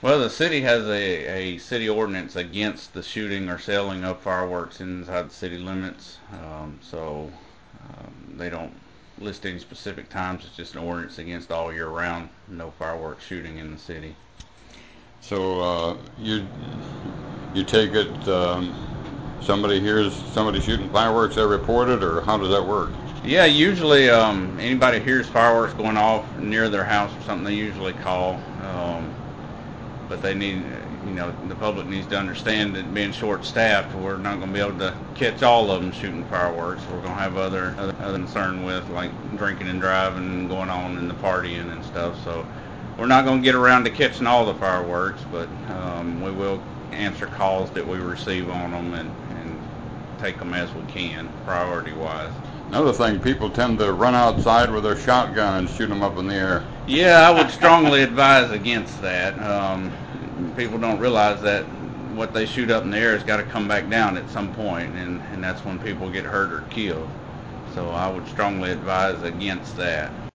Well, the city has a city ordinance against the shooting or selling of fireworks inside the city limits. They don't list any specific times. It's just an ordinance against all year round, no fireworks shooting in the city. So you take it. Somebody hears somebody shooting fireworks, they report it, or how does that work? Yeah, usually anybody hears fireworks going off near their house or something, they usually call. But they need, the public needs to understand that being short-staffed, we're not going to be able to catch all of them shooting fireworks. We're going to have other concern with like drinking and driving and going on in the partying and stuff. So we're not going to get around to catching all the fireworks, but we will answer calls that we receive on them and take them as we can, priority-wise. Another thing, people tend to run outside with their shotgun and shoot them up in the air. Yeah, I would strongly advise against that. People don't realize that what they shoot up in the air has got to come back down at some point, and that's when people get hurt or killed. So I would strongly advise against that.